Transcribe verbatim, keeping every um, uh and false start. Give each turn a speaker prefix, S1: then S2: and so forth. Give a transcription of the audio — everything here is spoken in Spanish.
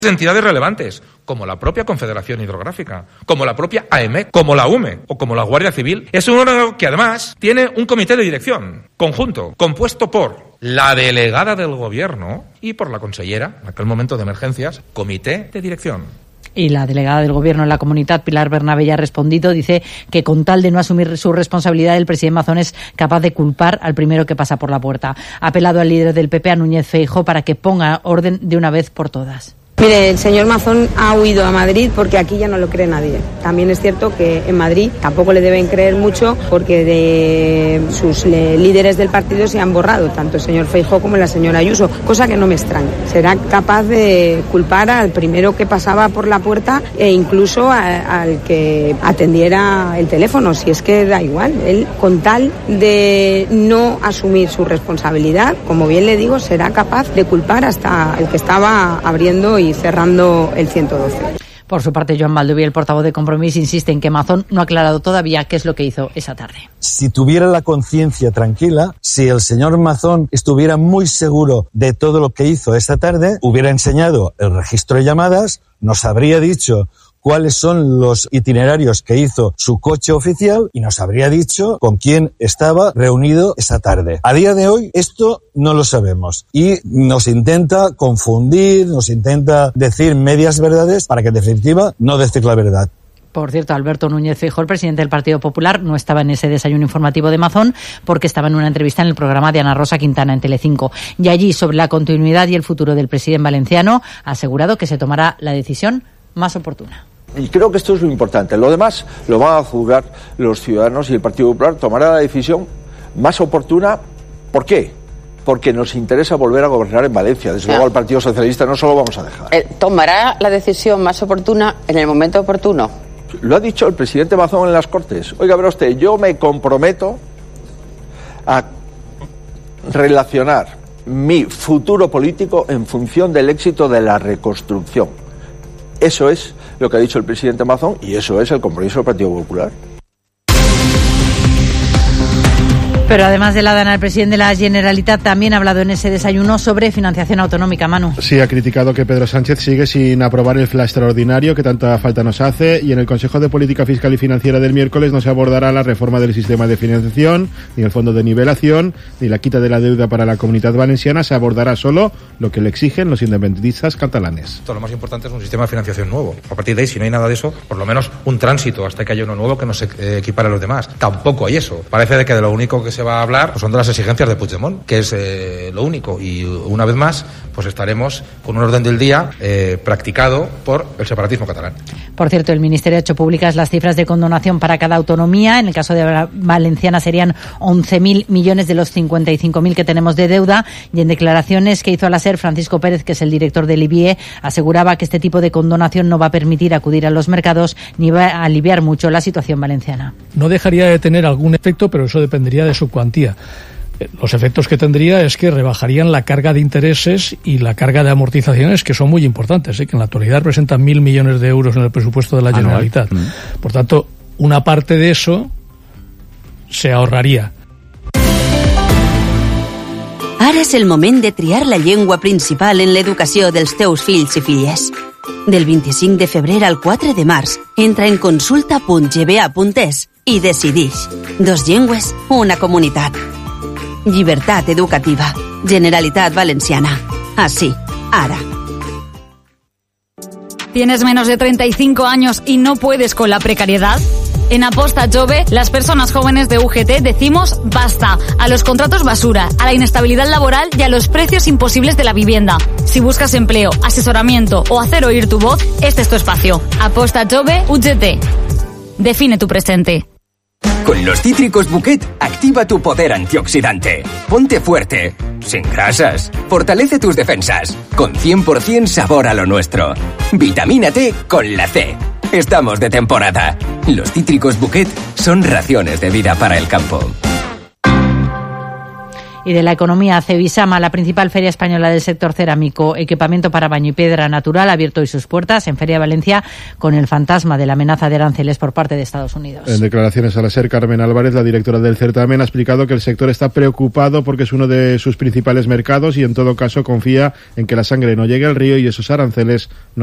S1: entidades relevantes, como la propia Confederación Hidrográfica, como la propia A E M E C, como la U M E o como la Guardia Civil. Es un órgano que además tiene un comité de dirección conjunto, compuesto por la delegada del gobierno y por la consellera, en aquel momento de emergencias, comité de dirección.
S2: Y la delegada del Gobierno en la comunidad, Pilar Bernabé, ya ha respondido, dice que con tal de no asumir su responsabilidad, el presidente Mazón es capaz de culpar al primero que pasa por la puerta. Ha apelado al líder del P P, a Núñez Feijóo, para que ponga orden de una vez por todas.
S3: Mire, el señor Mazón ha huido a Madrid porque aquí ya no lo cree nadie. También es cierto que en Madrid tampoco le deben creer mucho porque de sus le, líderes del partido se han borrado, tanto el señor Feijóo como la señora Ayuso, cosa que no me extraña. Será capaz de culpar al primero que pasaba por la puerta e incluso a, al que atendiera el teléfono, si es que da igual. Él, con tal de no asumir su responsabilidad, como bien le digo, será capaz de culpar hasta el que estaba abriendo y cerrando el ciento doce.
S2: Por su parte, Joan Baldoví, el portavoz de Compromís, insiste en que Mazón no ha aclarado todavía qué es lo que hizo esa tarde.
S4: Si tuviera la conciencia tranquila, si el señor Mazón estuviera muy seguro de todo lo que hizo esta tarde, hubiera enseñado el registro de llamadas, nos habría dicho cuáles son los itinerarios que hizo su coche oficial y nos habría dicho con quién estaba reunido esa tarde. A día de hoy esto no lo sabemos y nos intenta confundir, nos intenta decir medias verdades para que en definitiva no decir la verdad.
S2: Por cierto, Alberto Núñez Feijóo, el presidente del Partido Popular, no estaba en ese desayuno informativo de Mazón porque estaba en una entrevista en el programa de Ana Rosa Quintana en Telecinco. Y allí, sobre la continuidad y el futuro del presidente valenciano, ha asegurado que se tomará la decisión más oportuna.
S5: Y creo que esto es lo importante. Lo demás lo van a juzgar los ciudadanos y el Partido Popular tomará la decisión más oportuna. ¿Por qué? Porque nos interesa volver a gobernar en Valencia. Desde luego al Partido Socialista no se lo vamos a dejar.
S6: Eh, ¿Tomará la decisión más oportuna en el momento oportuno?
S5: Lo ha dicho el presidente Mazón en las Cortes. Oiga, verá usted, yo me comprometo a relacionar mi futuro político en función del éxito de la reconstrucción. Eso es lo que ha dicho el presidente Mazón y eso es el compromiso del Partido Popular.
S2: Pero además de la dana, el presidente de la Generalitat también ha hablado en ese desayuno sobre financiación autonómica, Manu.
S7: Sí, ha criticado que Pedro Sánchez sigue sin aprobar el fla extraordinario que tanta falta nos hace y en el Consejo de Política Fiscal y Financiera del miércoles no se abordará la reforma del sistema de financiación, ni el fondo de nivelación, ni la quita de la deuda para la Comunidad Valenciana. Se abordará solo lo que le exigen los independentistas catalanes.
S1: Todo lo más importante es un sistema de financiación nuevo. A partir de ahí, si no hay nada de eso, por lo menos un tránsito hasta que haya uno nuevo que no se eh, equipare a los demás. Tampoco hay eso. Parece de que de lo único que se va a hablar pues son de las exigencias de Puigdemont, que es eh, lo único. Y una vez más, pues estaremos con un orden del día eh, practicado por el separatismo catalán.
S2: Por cierto, el Ministerio ha hecho públicas las cifras de condonación para cada autonomía. En el caso de la Valenciana serían once mil millones de los cincuenta y cinco mil que tenemos de deuda. Y en declaraciones que hizo a la SER, Francisco Pérez, que es el director del I B I E, aseguraba que este tipo de condonación no va a permitir acudir a los mercados ni va a aliviar mucho la situación valenciana.
S8: No dejaría de tener algún efecto, pero eso dependería de su cuantía. Los efectos que tendría es que rebajarían la carga de intereses y la carga de amortizaciones, que son muy importantes, ¿eh? Que en la actualidad representan mil millones de euros en el presupuesto de la Generalitat. Por tanto, una parte de eso se ahorraria.
S9: Ara és el moment de triar la llengua principal en l'educació dels teus fills i filles. Del vint-i-cinc de febrer al quatre de març, entra en consulta punt g b a punt e s i decidix. Dos llengües, una comunitat. Llibertat educativa. Generalitat Valenciana. Así, ara.
S10: ¿Tienes menos de treinta y cinco años y no puedes con la precariedad? En Aposta Jove, las personas jóvenes de U G T decimos basta a los contratos basura, a la inestabilidad laboral y a los precios imposibles de la vivienda. Si buscas empleo, asesoramiento o hacer oír tu voz, este es tu espacio. Aposta Jove U G T. Define tu presente.
S11: Con los cítricos Bouquet, activa tu poder antioxidante. Ponte fuerte, sin grasas. Fortalece tus defensas, con cien por ciento sabor a lo nuestro. Vitamínate con la C. Estamos de temporada. Los cítricos Bouquet son raciones de vida para el campo.
S2: Y de la economía, Cebisama, la principal feria española del sector cerámico, equipamiento para baño y piedra natural, ha abierto hoy sus puertas en Feria de Valencia con el fantasma de la amenaza de aranceles por parte de Estados Unidos.
S7: En declaraciones a la SER, Carmen Álvarez, la directora del certamen, ha explicado que el sector está preocupado porque es uno de sus principales mercados y en todo caso confía en que la sangre no llegue al río y esos aranceles no